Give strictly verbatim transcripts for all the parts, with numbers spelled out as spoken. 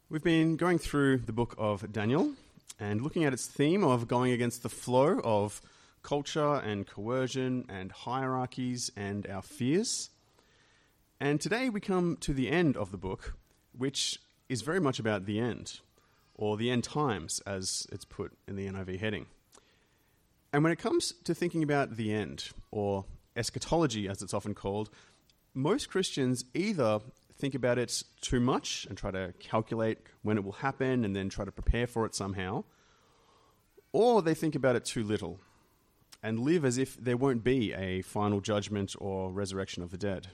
We've been going through the book of Daniel and looking at its theme of going against the flow of culture and coercion and hierarchies and our fears. And today we come to the end of the book, which is very much about the end, or the end times, as it's put in the N I V heading. And when it comes to thinking about the end, or eschatology as it's often called, most Christians either think about it too much and try to calculate when it will happen and then try to prepare for it somehow, or they think about it too little and live as if there won't be a final judgment or resurrection of the dead.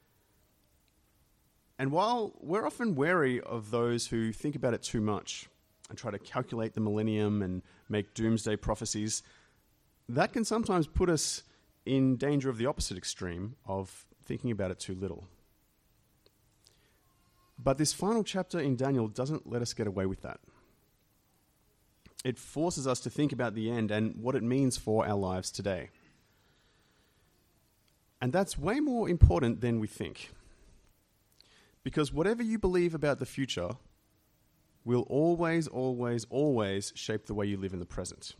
And while we're often wary of those who think about it too much and try to calculate the millennium and make doomsday prophecies, that can sometimes put us in danger of the opposite extreme of thinking about it too little. But this final chapter in Daniel doesn't let us get away with that. It forces us to think about the end and what it means for our lives today. And that's way more important than we think. Because whatever you believe about the future will always, always, always shape the way you live in the present.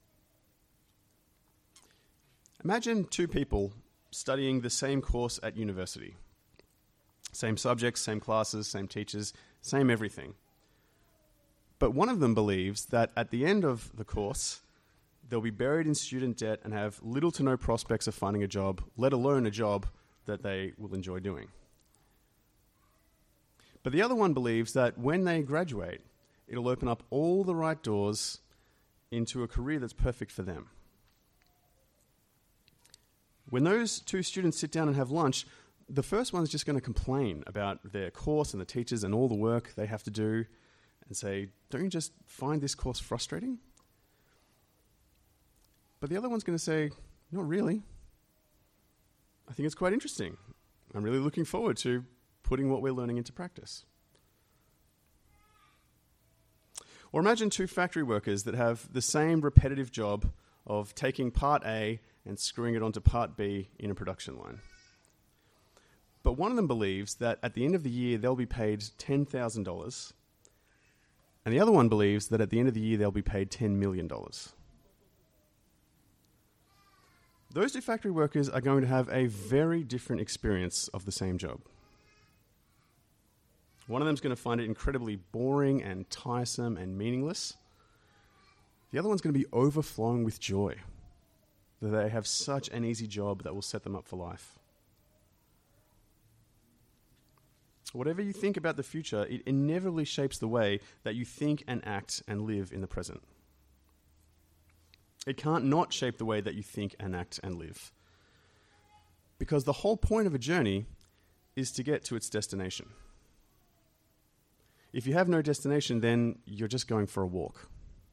Imagine two people studying the same course at university. Same subjects, same classes, same teachers, same everything. But one of them believes that at the end of the course, they'll be buried in student debt and have little to no prospects of finding a job, let alone a job that they will enjoy doing. But the other one believes that when they graduate, it'll open up all the right doors into a career that's perfect for them. When those two students sit down and have lunch, the first one's just going to complain about their course and the teachers and all the work they have to do and say, don't you just find this course frustrating? But the other one's going to say, not really. I think it's quite interesting. I'm really looking forward to putting what we're learning into practice. Or imagine two factory workers that have the same repetitive job of taking part A and screwing it onto part B in a production line. But one of them believes that at the end of the year, they'll be paid ten thousand dollars, and the other one believes that at the end of the year, they'll be paid ten million dollars. Those two factory workers are going to have a very different experience of the same job. One of them is going to find it incredibly boring and tiresome and meaningless. The other one's going to be overflowing with joy, that they have such an easy job that will set them up for life. Whatever you think about the future, it inevitably shapes the way that you think and act and live in the present. It can't not shape the way that you think and act and live. Because the whole point of a journey is to get to its destination. If you have no destination, then you're just going for a walk.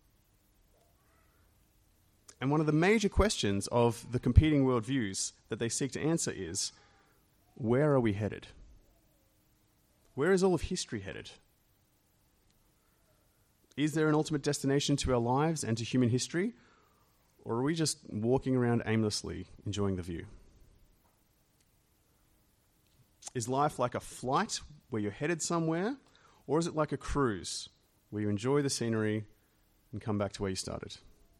And one of the major questions of the competing worldviews that they seek to answer is, where are we headed? Where is all of history headed? Is there an ultimate destination to our lives and to human history? Or are we just walking around aimlessly, enjoying the view? Is life like a flight where you're headed somewhere? Or is it like a cruise where you enjoy the scenery and come back to where you started?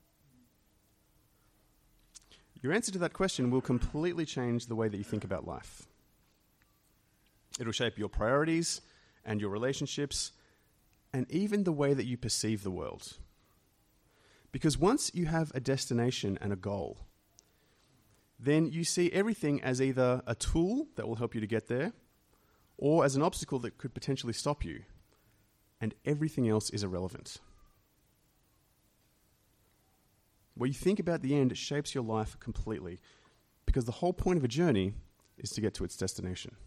Your answer to that question will completely change the way that you think about life. It'll shape your priorities and your relationships and even the way that you perceive the world. Because once you have a destination and a goal, then you see everything as either a tool that will help you to get there or as an obstacle that could potentially stop you, and everything else is irrelevant. What you think about the end shapes your life completely because the whole point of a journey is to get to its destination.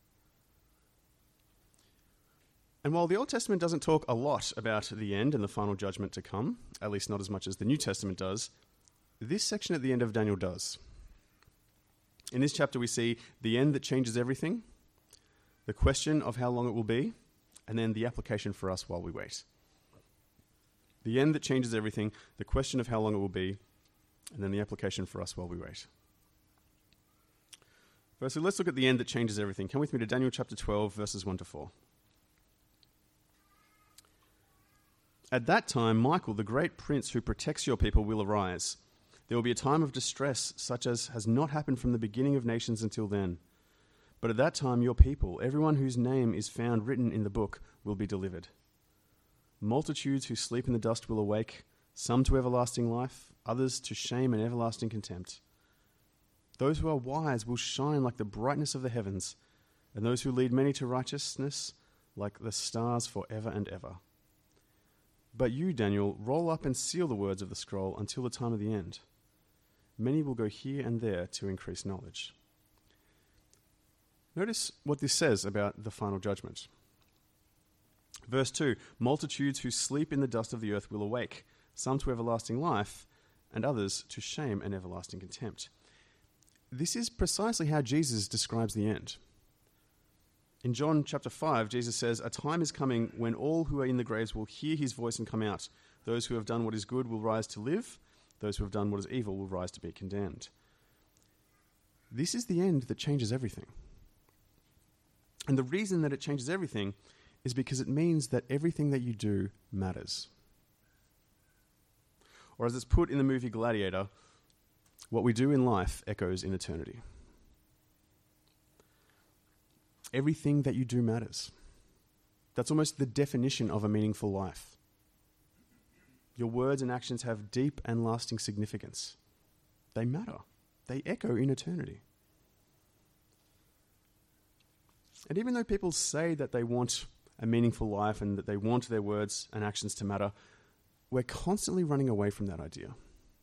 And while the Old Testament doesn't talk a lot about the end and the final judgment to come, at least not as much as the New Testament does, this section at the end of Daniel does. In this chapter we see the end that changes everything, the question of how long it will be, and then the application for us while we wait. The end that changes everything, the question of how long it will be, and then the application for us while we wait. Firstly, let's look at the end that changes everything. Come with me to Daniel chapter twelve, verses one to four. At that time, Michael, the great prince who protects your people, will arise. There will be a time of distress such as has not happened from the beginning of nations until then. But at that time, your people, everyone whose name is found written in the book, will be delivered. Multitudes who sleep in the dust will awake, some to everlasting life, others to shame and everlasting contempt. Those who are wise will shine like the brightness of the heavens, and those who lead many to righteousness like the stars forever and ever. But you, Daniel, roll up and seal the words of the scroll until the time of the end. Many will go here and there to increase knowledge. Notice what this says about the final judgment. Verse two, multitudes who sleep in the dust of the earth will awake, some to everlasting life, and others to shame and everlasting contempt. This is precisely how Jesus describes the end. In John chapter five, Jesus says, "A time is coming when all who are in the graves will hear his voice and come out. Those who have done what is good will rise to live. Those who have done what is evil will rise to be condemned." This is the end that changes everything. And the reason that it changes everything is because it means that everything that you do matters. Or as it's put in the movie Gladiator, what we do in life echoes in eternity. Everything that you do matters. That's almost the definition of a meaningful life. Your words and actions have deep and lasting significance. They matter. They echo in eternity. And even though people say that they want a meaningful life and that they want their words and actions to matter, we're constantly running away from that idea.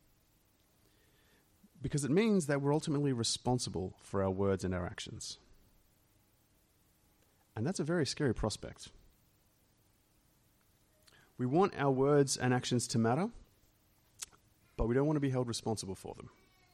Because it means that we're ultimately responsible for our words and our actions. And that's a very scary prospect. We want our words and actions to matter, but we don't want to be held responsible for them.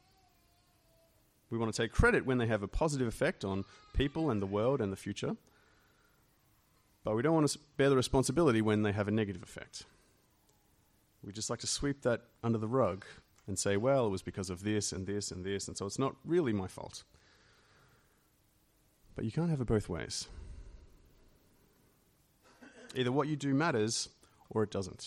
We want to take credit when they have a positive effect on people and the world and the future, but we don't want to bear the responsibility when they have a negative effect. We just like to sweep that under the rug and say, well, it was because of this and this and this, and so it's not really my fault. But you can't have it both ways. Either what you do matters or it doesn't.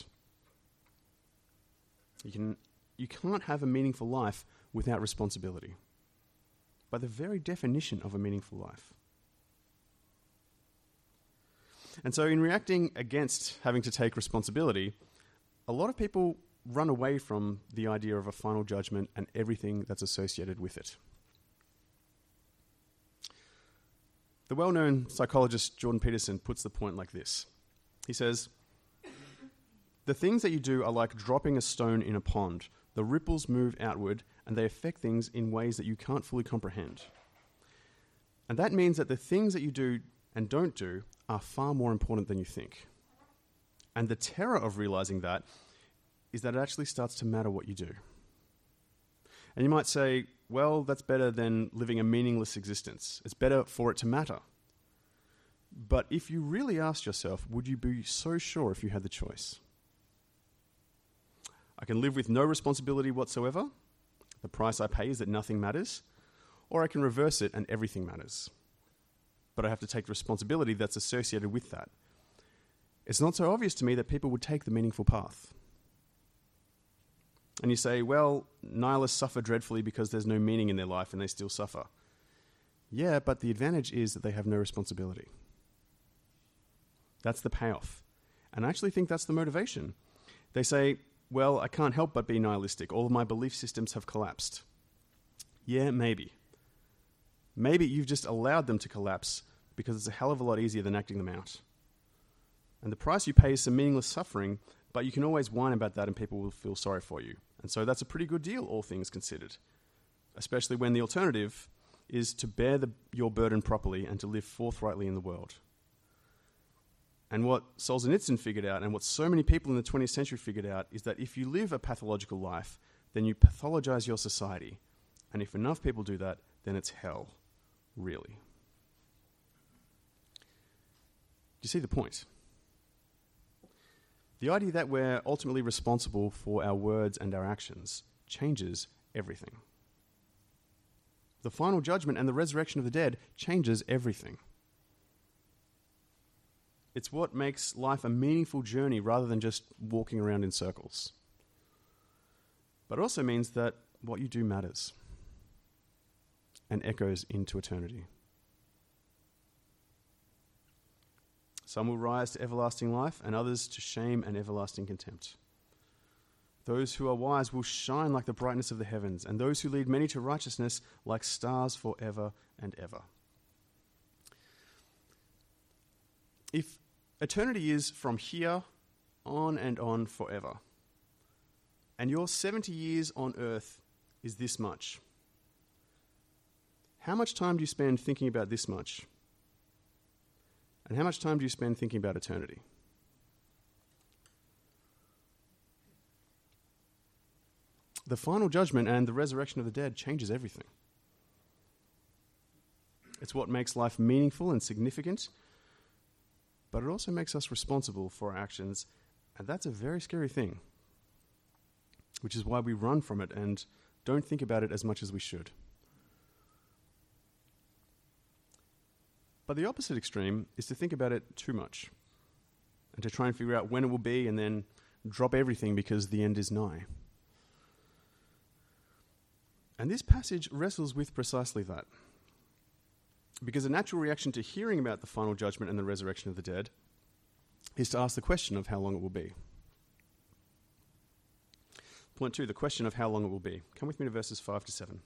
You can, you can't have a meaningful life without responsibility, by the very definition of a meaningful life. And so in reacting against having to take responsibility, a lot of people run away from the idea of a final judgment and everything that's associated with it. The well-known psychologist Jordan Peterson puts the point like this. He says, "The things that you do are like dropping a stone in a pond. The ripples move outward and they affect things in ways that you can't fully comprehend. And that means that the things that you do and don't do are far more important than you think. And the terror of realizing that is that it actually starts to matter what you do." And you might say, well, that's better than living a meaningless existence. It's better for it to matter. But if you really asked yourself, would you be so sure if you had the choice? I can live with no responsibility whatsoever. The price I pay is that nothing matters. Or I can reverse it and everything matters. But I have to take the responsibility that's associated with that. It's not so obvious to me that people would take the meaningful path. And you say, well, nihilists suffer dreadfully because there's no meaning in their life and they still suffer. Yeah, but the advantage is that they have no responsibility. That's the payoff. And I actually think that's the motivation. They say, well, I can't help but be nihilistic. All of my belief systems have collapsed. Yeah, maybe. Maybe you've just allowed them to collapse because it's a hell of a lot easier than acting them out. And the price you pay is some meaningless suffering, but you can always whine about that and people will feel sorry for you. And so that's a pretty good deal, all things considered. Especially when the alternative is to bear the, your burden properly and to live forthrightly in the world. And what Solzhenitsyn figured out, and what so many people in the twentieth century figured out, is that if you live a pathological life, then you pathologize your society. And if enough people do that, then it's hell, really. Do you see the point? The idea that we're ultimately responsible for our words and our actions changes everything. The final judgment and the resurrection of the dead changes everything. It's what makes life a meaningful journey rather than just walking around in circles. But it also means that what you do matters and echoes into eternity. Some will rise to everlasting life, and others to shame and everlasting contempt. Those who are wise will shine like the brightness of the heavens, and those who lead many to righteousness like stars forever and ever. If eternity is from here on and on forever, and your seventy years on earth is this much, how much time do you spend thinking about this much? And how much time do you spend thinking about eternity? The final judgment and the resurrection of the dead changes everything. It's what makes life meaningful and significant, but it also makes us responsible for our actions, and that's a very scary thing, which is why we run from it and don't think about it as much as we should. But the opposite extreme is to think about it too much and to try and figure out when it will be and then drop everything because the end is nigh. And this passage wrestles with precisely that. Because a natural reaction to hearing about the final judgment and the resurrection of the dead is to ask the question of how long it will be. Point two, the question of how long it will be. Come with me to verses five to seven.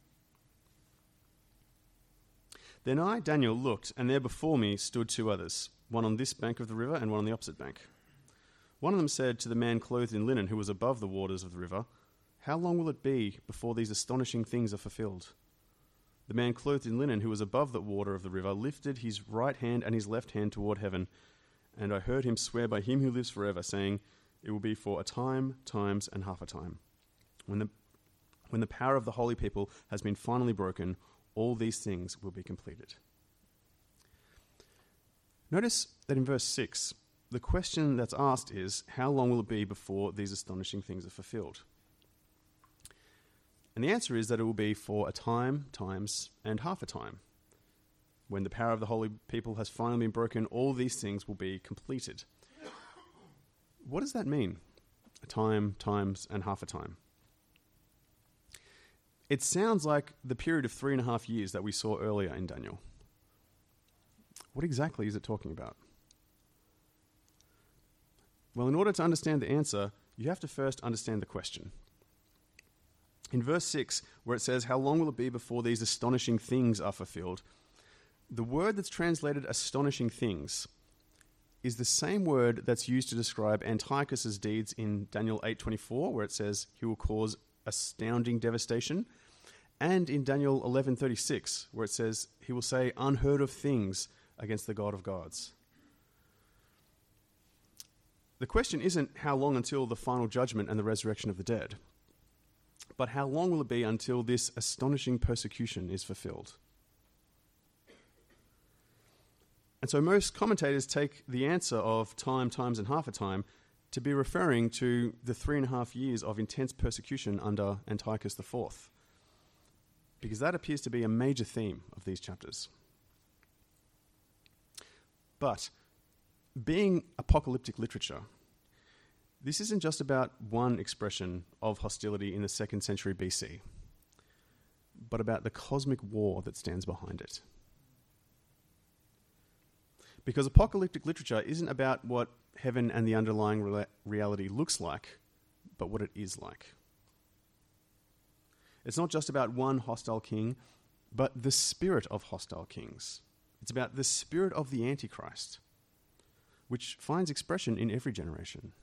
Then I, Daniel, looked, and there before me stood two others, one on this bank of the river and one on the opposite bank. One of them said to the man clothed in linen who was above the waters of the river, "How long will it be before these astonishing things are fulfilled?" The man clothed in linen who was above the water of the river lifted his right hand and his left hand toward heaven, and I heard him swear by him who lives forever, saying, "It will be for a time, times, and half a time. When the, when the power of the holy people has been finally broken, all these things will be completed." Notice that in verse six, the question that's asked is, how long will it be before these astonishing things are fulfilled? And the answer is that it will be for a time, times, and half a time. When the power of the holy people has finally been broken, all these things will be completed. What does that mean? A time, times, and half a time. It sounds like the period of three and a half years that we saw earlier in Daniel. What exactly is it talking about? Well, in order to understand the answer, you have to first understand the question. In verse six, where it says, "How long will it be before these astonishing things are fulfilled?" the word that's translated astonishing things is the same word that's used to describe Antiochus's deeds in Daniel eight twenty-four, where it says he will cause astounding devastation, and in Daniel eleven thirty-six, where it says he will say unheard of things against the God of gods. The question isn't how long until the final judgment and the resurrection of the dead, but how long will it be until this astonishing persecution is fulfilled? And so most commentators take the answer of time, times, and half a time to be referring to the three and a half years of intense persecution under Antiochus the Fourth, because that appears to be a major theme of these chapters. But being apocalyptic literature, this isn't just about one expression of hostility in the second century B C, but about the cosmic war that stands behind it. Because apocalyptic literature isn't about what heaven and the underlying re- reality looks like, but what it is like. It's not just about one hostile king, but the spirit of hostile kings. It's about the spirit of the Antichrist, which finds expression in every generation.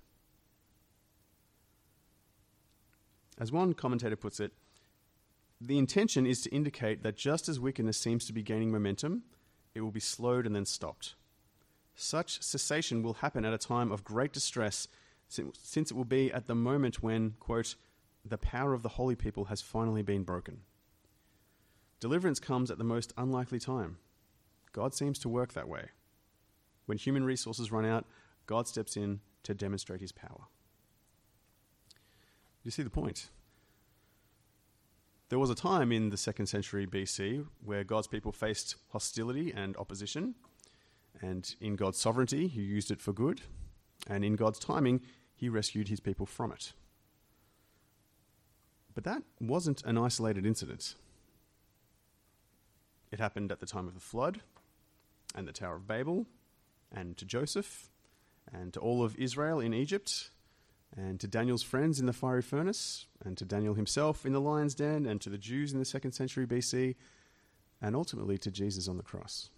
As one commentator puts it, the intention is to indicate that just as wickedness seems to be gaining momentum, it will be slowed and then stopped. Such cessation will happen at a time of great distress, since it will be at the moment when, quote, the power of the holy people has finally been broken. Deliverance comes at the most unlikely time. God seems to work that way. When human resources run out, God steps in to demonstrate his power. You see the point? There was a time in the second century B C where God's people faced hostility and opposition, And in God's sovereignty, he used it for good. And in God's timing, he rescued his people from it. But that wasn't an isolated incident. It happened at the time of the flood, and the Tower of Babel, and to Joseph, and to all of Israel in Egypt, and to Daniel's friends in the fiery furnace, and to Daniel himself in the lion's den, and to the Jews in the second century B C, and ultimately to Jesus on the cross.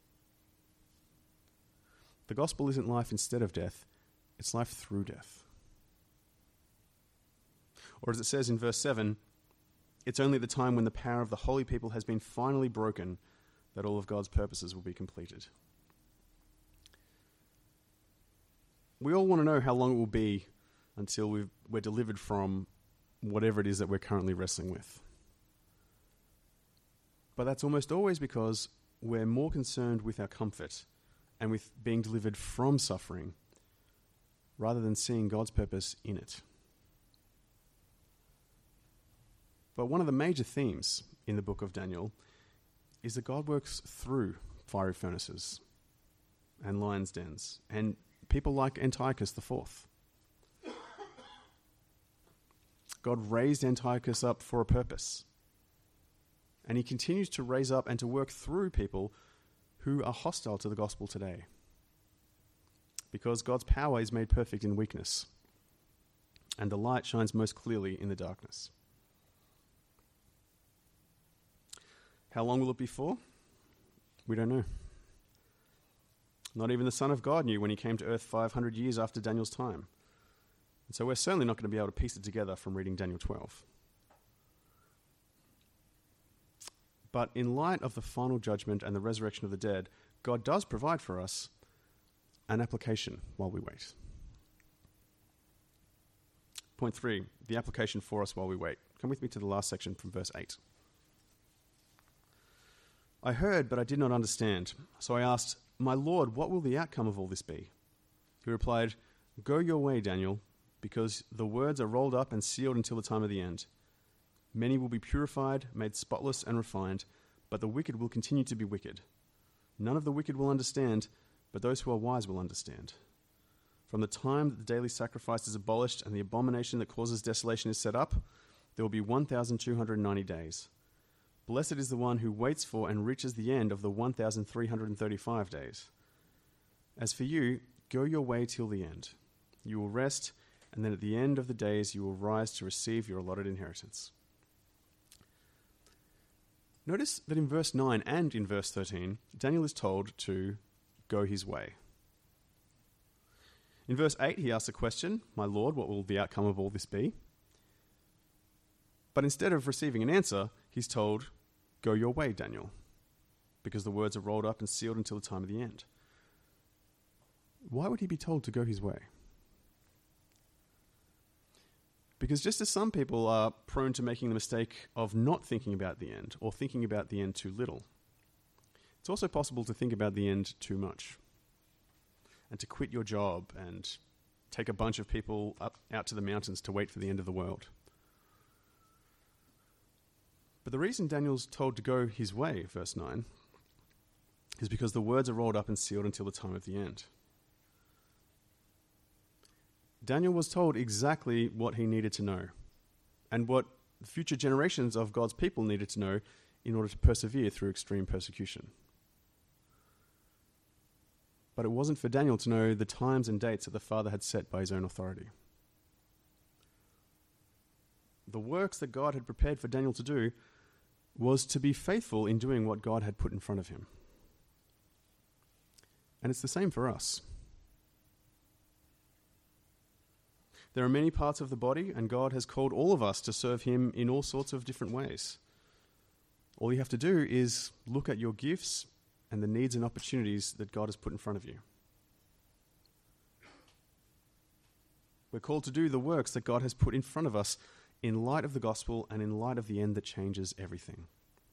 The gospel isn't life instead of death, it's life through death. Or as it says in verse seven, it's only at the time when the power of the holy people has been finally broken that all of God's purposes will be completed. We all want to know how long it will be until we've, we're delivered from whatever it is that we're currently wrestling with. But that's almost always because we're more concerned with our comfort and with being delivered from suffering rather than seeing God's purpose in it. But one of the major themes in the book of Daniel is that God works through fiery furnaces and lions' dens and people like Antiochus the Fourth. God raised Antiochus up for a purpose. And he continues to raise up and to work through people who are hostile to the gospel today. Because God's power is made perfect in weakness, and the light shines most clearly in the darkness. How long will it be for? We don't know. Not even the Son of God knew when he came to earth five hundred years after Daniel's time. And so we're certainly not going to be able to piece it together from reading Daniel twelve. But in light of the final judgment and the resurrection of the dead, God does provide for us an application while we wait. Point three, the application for us while we wait. Come with me to the last section from verse eight. I heard, but I did not understand. So I asked, "My Lord, what will the outcome of all this be?" He replied, "Go your way, Daniel, because the words are rolled up and sealed until the time of the end. Many will be purified, made spotless and refined, but the wicked will continue to be wicked. None of the wicked will understand, but those who are wise will understand. From the time that the daily sacrifice is abolished and the abomination that causes desolation is set up, there will be one thousand two hundred ninety days. Blessed is the one who waits for and reaches the end of the one thousand three hundred thirty-five days. As for you, go your way till the end. You will rest, and then at the end of the days you will rise to receive your allotted inheritance." Notice that in verse nine and in verse thirteen, Daniel is told to go his way. In verse eight, he asks a question, "My Lord, what will the outcome of all this be?" But instead of receiving an answer, he's told, "Go your way, Daniel," because the words are rolled up and sealed until the time of the end. Why would he be told to go his way? Because just as some people are prone to making the mistake of not thinking about the end or thinking about the end too little, it's also possible to think about the end too much and to quit your job and take a bunch of people up out to the mountains to wait for the end of the world. But the reason Daniel's told to go his way, verse nine, is because the words are rolled up and sealed until the time of the end. Daniel was told exactly what he needed to know and what future generations of God's people needed to know in order to persevere through extreme persecution. But it wasn't for Daniel to know the times and dates that the Father had set by his own authority. The works that God had prepared for Daniel to do was to be faithful in doing what God had put in front of him. And it's the same for us. There are many parts of the body, and God has called all of us to serve him in all sorts of different ways. All you have to do is look at your gifts and the needs and opportunities that God has put in front of you. We're called to do the works that God has put in front of us in light of the gospel and in light of the end that changes everything.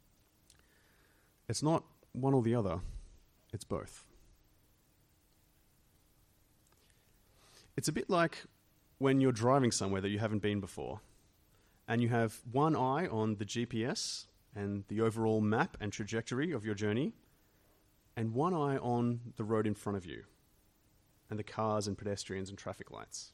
It's not one or the other, it's both. It's a bit like when you're driving somewhere that you haven't been before, and you have one eye on the G P S and the overall map and trajectory of your journey, and one eye on the road in front of you and the cars and pedestrians and traffic lights.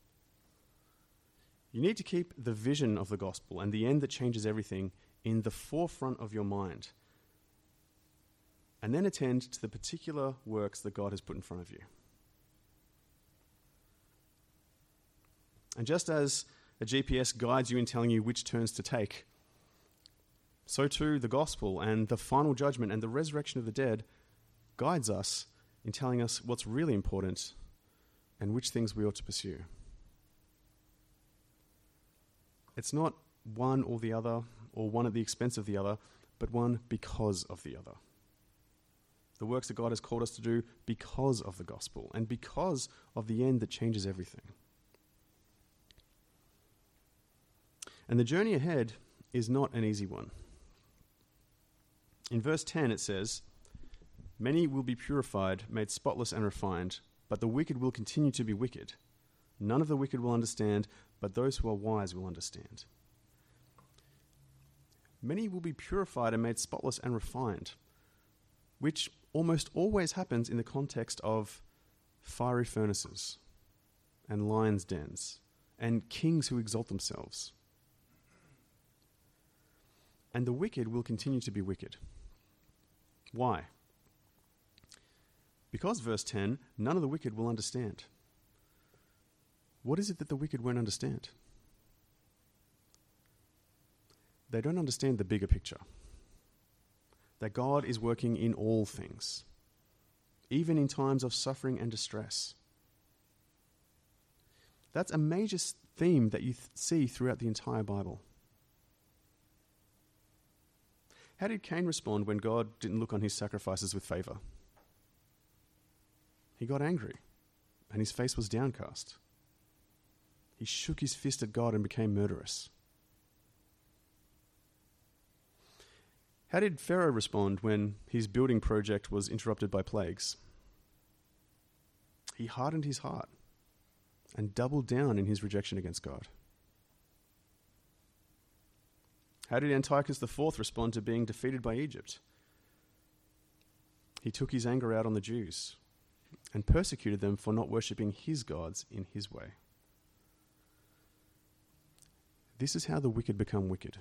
You need to keep the vision of the gospel and the end that changes everything in the forefront of your mind, and then attend to the particular works that God has put in front of you. And just as a G P S guides you in telling you which turns to take, so too the gospel and the final judgment and the resurrection of the dead guides us in telling us what's really important and which things we ought to pursue. It's not one or the other, or one at the expense of the other, but one because of the other. The works that God has called us to do because of the gospel and because of the end that changes everything. And the journey ahead is not an easy one. In verse ten it says, "Many will be purified, made spotless and refined, but the wicked will continue to be wicked. None of the wicked will understand, but those who are wise will understand." Many will be purified and made spotless and refined, which almost always happens in the context of fiery furnaces and lions' dens and kings who exalt themselves. And the wicked will continue to be wicked. Why? Because, verse ten, none of the wicked will understand. What is it that the wicked won't understand? They don't understand the bigger picture. That God is working in all things, even in times of suffering and distress. That's a major theme that you th- see throughout the entire Bible. How did Cain respond when God didn't look on his sacrifices with favor? He got angry, and his face was downcast. He shook his fist at God and became murderous. How did Pharaoh respond when his building project was interrupted by plagues? He hardened his heart and doubled down in his rejection against God. How did Antiochus the Fourth respond to being defeated by Egypt? He took his anger out on the Jews and persecuted them for not worshipping his gods in his way. This is how the wicked become wicked.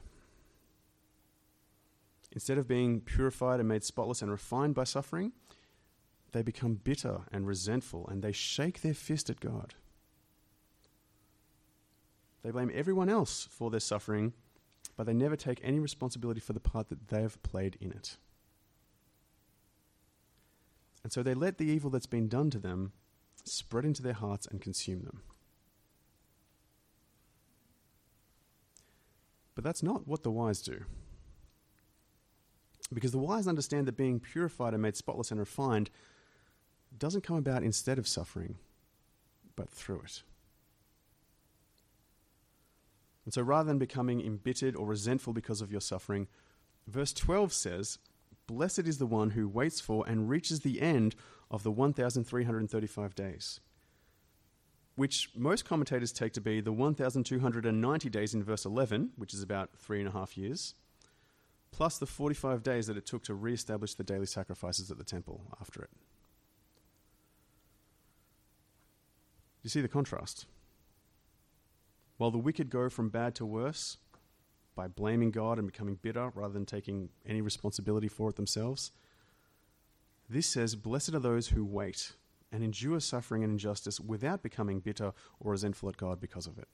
Instead of being purified and made spotless and refined by suffering, they become bitter and resentful, and they shake their fist at God. They blame everyone else for their suffering, but they never take any responsibility for the part that they have played in it. And so they let the evil that's been done to them spread into their hearts and consume them. But that's not what the wise do. Because the wise understand that being purified and made spotless and refined doesn't come about instead of suffering, but through it. And so rather than becoming embittered or resentful because of your suffering, verse twelve says, "Blessed is the one who waits for and reaches the end of the one thousand three hundred thirty-five days," which most commentators take to be the one thousand two hundred ninety days in verse eleven, which is about three and a half years, plus the forty-five days that it took to re-establish the daily sacrifices at the temple after it. You see the contrast? While the wicked go from bad to worse by blaming God and becoming bitter rather than taking any responsibility for it themselves, this says, "Blessed are those who wait and endure suffering and injustice without becoming bitter or resentful at God because of it."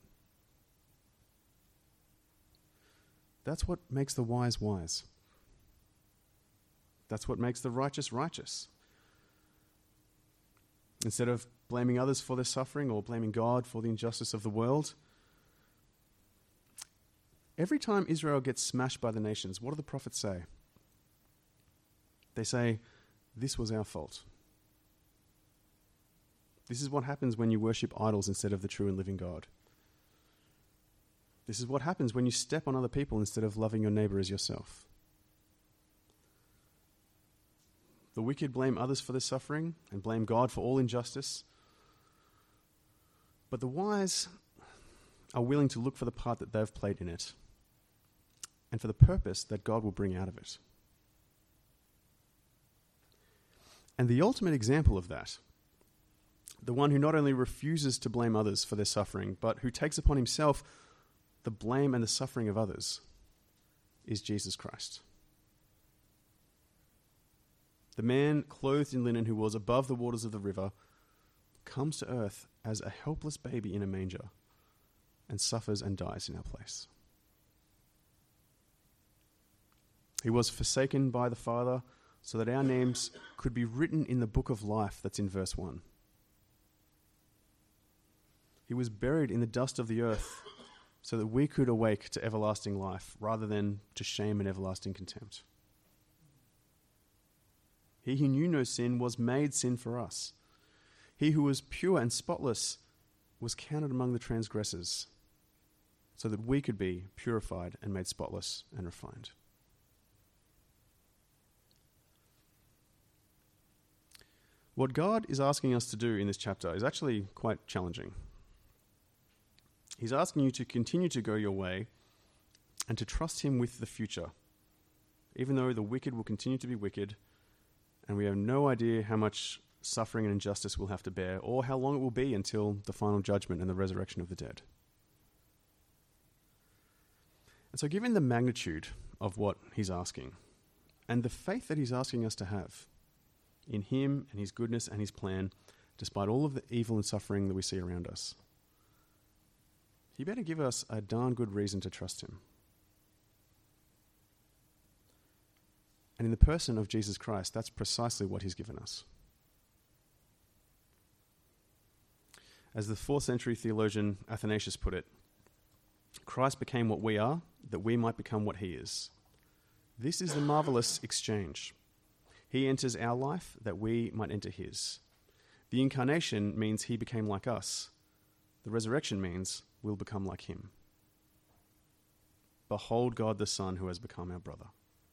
That's what makes the wise wise. That's what makes the righteous righteous. Instead of blaming others for their suffering or blaming God for the injustice of the world, every time Israel gets smashed by the nations, what do the prophets say? They say, "This was our fault." This is what happens when you worship idols instead of the true and living God. This is what happens when you step on other people instead of loving your neighbor as yourself. The wicked blame others for their suffering and blame God for all injustice. But the wise are willing to look for the part that they've played in it and for the purpose that God will bring out of it. And the ultimate example of that, the one who not only refuses to blame others for their suffering, but who takes upon himself the blame and the suffering of others, is Jesus Christ. The man clothed in linen who was above the waters of the river comes to earth as a helpless baby in a manger and suffers and dies in our place. He was forsaken by the Father so that our names could be written in the book of life that's in verse one. He was buried in the dust of the earth so that we could awake to everlasting life rather than to shame and everlasting contempt. He who knew no sin was made sin for us. He who was pure and spotless was counted among the transgressors so that we could be purified and made spotless and refined. What God is asking us to do in this chapter is actually quite challenging. He's asking you to continue to go your way and to trust him with the future, even though the wicked will continue to be wicked and we have no idea how much suffering and injustice we'll have to bear or how long it will be until the final judgment and the resurrection of the dead. And so given the magnitude of what he's asking and the faith that he's asking us to have in him and his goodness and his plan, despite all of the evil and suffering that we see around us, he better give us a darn good reason to trust him. And in the person of Jesus Christ, that's precisely what he's given us. As the fourth century theologian Athanasius put it, Christ became what we are, that we might become what he is. This is the marvelous exchange. He enters our life, that we might enter his. The incarnation means he became like us. The resurrection means we'll become like him. Behold God the Son who has become our brother.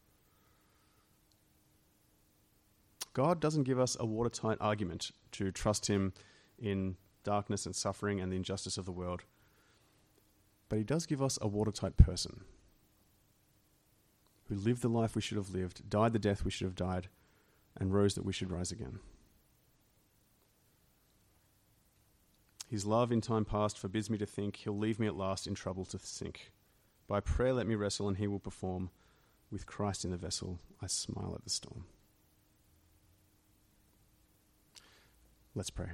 God doesn't give us a watertight argument to trust him in darkness and suffering and the injustice of the world, but he does give us a watertight person who lived the life we should have lived, died the death we should have died, and rose that we should rise again. His love in time past forbids me to think he'll leave me at last in trouble to sink. By prayer let me wrestle and he will perform. With Christ in the vessel, I smile at the storm. Let's pray.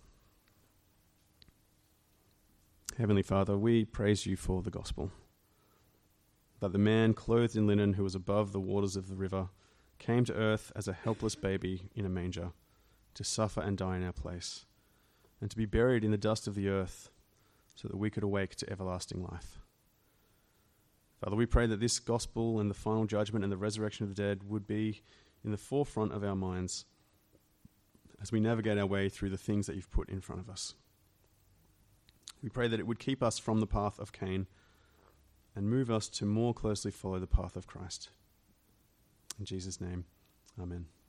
Heavenly Father, we praise you for the gospel, that the man clothed in linen who was above the waters of the river came to earth as a helpless baby in a manger to suffer and die in our place, and to be buried in the dust of the earth so that we could awake to everlasting life. Father, we pray that this gospel and the final judgment and the resurrection of the dead would be in the forefront of our minds as we navigate our way through the things that you've put in front of us. We pray that it would keep us from the path of Cain and move us to more closely follow the path of Christ. In Jesus' name, amen.